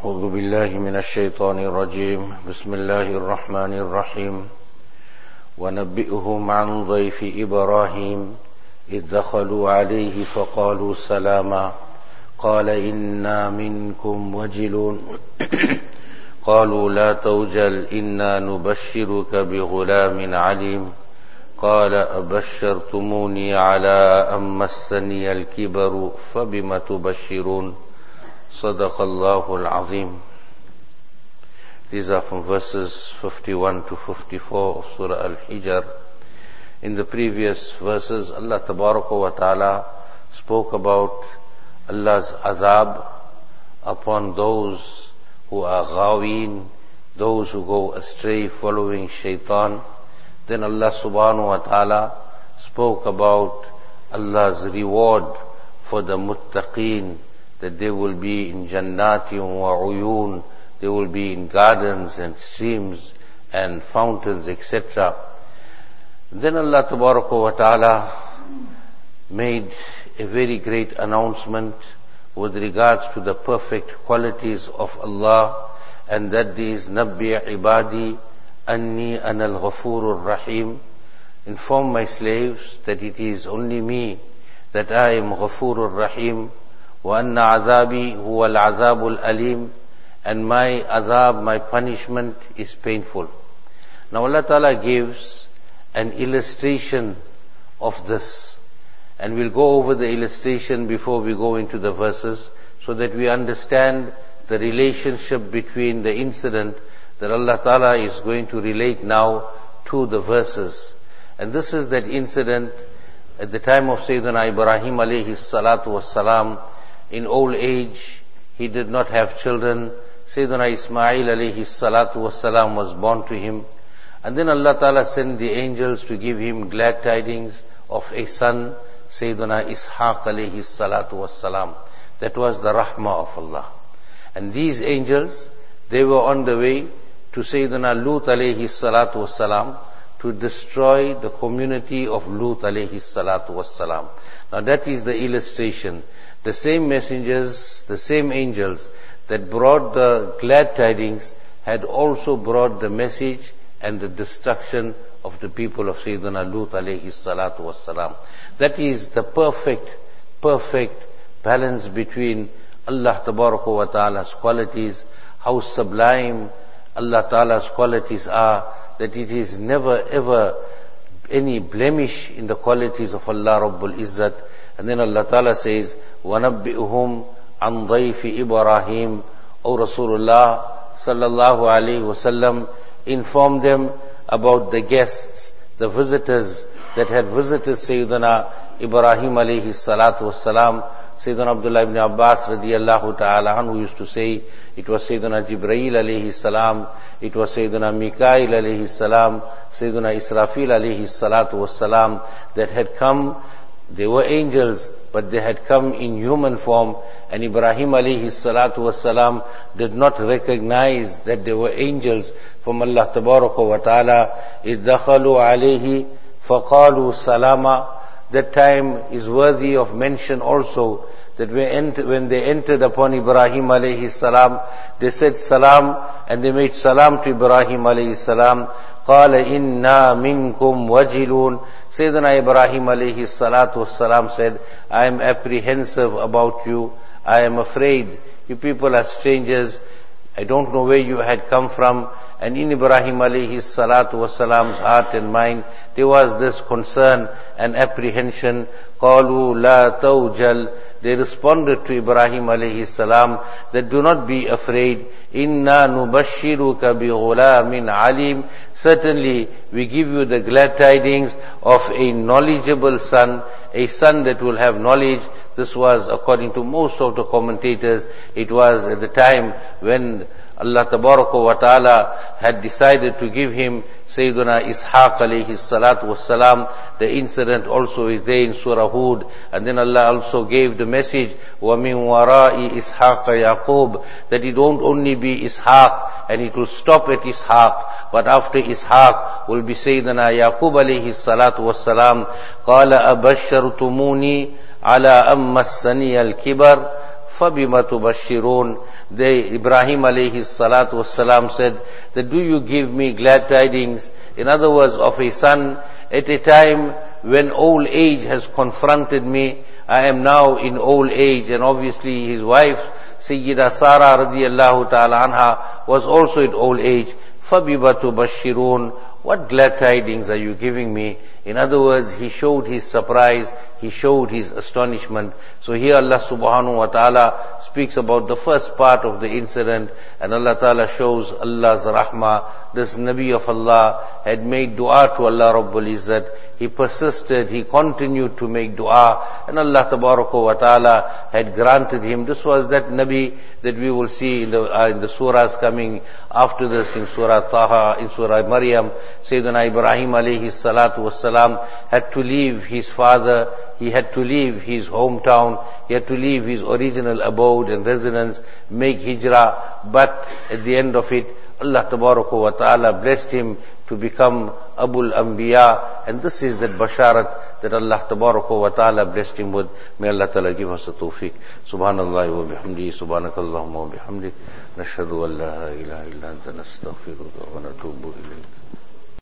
أعوذ بالله من الشيطان الرجيم بسم الله الرحمن الرحيم ونبئهم عن ضيف إبراهيم إذ دخلوا عليه فقالوا سلاما قال إنا منكم وجلون قالوا لا توجل إنا نبشرك بغلام عليم قال أبشرتموني على أن مسني الكبر فبم تبشرون صدق الله العظيم. These are from verses 51 to 54 of Surah Al-Hijr. In the previous verses, Allah Tabaraka wa Ta'ala spoke about Allah's azab upon those who are ghaween, those who go astray following shaitan. Then Allah Subhanahu wa Ta'ala spoke about Allah's reward for the muttaqeen, that they will be in jannatin wa uyun, they will be in gardens and streams and fountains, etc. Then Allah Tabaraka wa Ta'ala made a very great announcement with regards to the perfect qualities of Allah, and that is Nabbi ibadi anni anal ghafurur rahim. Inform my slaves that it is only me, that I am Ghafurur Rahim, wa anna azabi huwa al-azabul alim, and my azab, my punishment is painful. Now Allah Ta'ala gives an illustration of this, and we'll go over the illustration before we go into the verses, so that we understand the relationship between the incident that Allah Ta'ala is going to relate now to the verses. And this is that incident at the time of Sayyidina Ibrahim alayhi salatu wassalam. In old age, he did not have children. Sayyidina Ismail alayhi salatu wassalam was born to him. And then Allah Ta'ala sent the angels to give him glad tidings of a son, Sayyidina Ishaq alayhi salatu wassalam. That was the rahmah of Allah. And these angels, they were on the way to Sayyidina Lut alayhi salatu wassalam to destroy the community of Lut alayhi salatu wassalam. Now that is the illustration. The same messengers, the same angels that brought the glad tidings had also brought the message and the destruction of the people of Sayyidina Lut alayhi salatu wassalam. That is the perfect balance between Allah Tabaraka wa Ta'ala's qualities, how sublime Allah Ta'ala's qualities are, that it is never ever any blemish in the qualities of Allah Rabbul Izzat. And then Allah Ta'ala says, وَنَبِّئُهُمْ عَنْ ضَيْفِ إِبْرَاهِيمَ, O Rasulullah sallallahu alayhi wasallam, inform them about the guests, the visitors that had visited Sayyidina Ibrahim alayhi salatu wassalam. Sayyidina Abdullah ibn Abbas radiyallahu ta'ala anhu used to say, it was Sayyidina Jibreel alayhi salam, it was Sayyidina Mikail alayhi salam, Sayyidina Israfil alayhi salatu wassalam that had come. They were angels, but they had come in human form, and Ibrahim alayhi salatu wassalam did not recognize that they were angels from Allah Tabaraka wa Ta'ala. إِذْ دَخَلُوا عَلَيْهِ فَقَالُوا سَلَامًا. That time is worthy of mention also, that when they entered upon Ibrahim alayhi salam, they said salam, and they made salam to Ibrahim alayhi salam. قَالَ إِنَّا مِنْكُمْ وَجِلُونَ. Sayyidina Ibrahim alayhi salatu wassalam said, I am apprehensive about you, I am afraid, you people are strangers, I don't know where you had come from. And in Ibrahim alayhi salatu wassalam's heart and mind, there was this concern and apprehension. قَالُوا لَا تَوْجَلْ. They responded to Ibrahim alayhi salam that do not be afraid. إِنَّا نُبَشِّرُكَ بِغُلَامٍ عَلِيمٍ. Certainly we give you the glad tidings of a knowledgeable son, a son that will have knowledge. This was, according to most of the commentators, it was at the time when Allah Tabaraka wa Ta'ala had decided to give him Sayyiduna Ishaq alayhi salatu wassalam. The incident also is there in Surah Hud. And then Allah also gave the message, وَمِن وَرَاءِ إِسْحَاقَ يَعْقُوبَ, that it won't only be Ishaq and it will stop at Ishaq, but after Ishaq will be Sayyidina Yaqub alayhi salatu wassalam. قَالَ أَبَشَّرْتُمُونِي عَلَىٰ أَمَّ السَّنِيَ الْكِبَرِ فَبِمَ تُبَشِّرُونَ. Ibrahim alayhi salatu wassalam said that, do you give me glad tidings, in other words, of a son at a time when old age has confronted me. I am now in old age, and obviously his wife, Sayyida Sarah radiyallahu ta'ala anha, was also in old age. فَبِمَ تُبَشِّرُونَ. What glad tidings are you giving me? In other words, he showed his surprise, he showed his astonishment. So here Allah subhanahu wa ta'ala speaks about the first part of the incident, and Allah ta'ala shows Allah's rahmah. This Nabi of Allah had made dua to Allah Rabbul Izzat. He persisted, he continued to make dua, and Allah Tabaraka wa Ta'ala had granted him. This was that Nabi that we will see in the surahs coming after this, in Surah Taha, in Surah Maryam. Sayyidina Ibrahim alayhi salatu wassalam had to leave his father, he had to leave his hometown, he had to leave his original abode and residence, make hijrah, but at the end of it, Allah Tabaraka wa Ta'ala blessed him to become Abul Anbiya, and this is that basharat that Allah Tabaraka wa Ta'ala blessed him with. May Allah Ta'ala give us the tawfiq. Subhanallah wa bihamdihi, subhanakallahumma wa bihamdik, nashhadu an la ilaha illa anta nastaghfiruka wa natubu ilayk.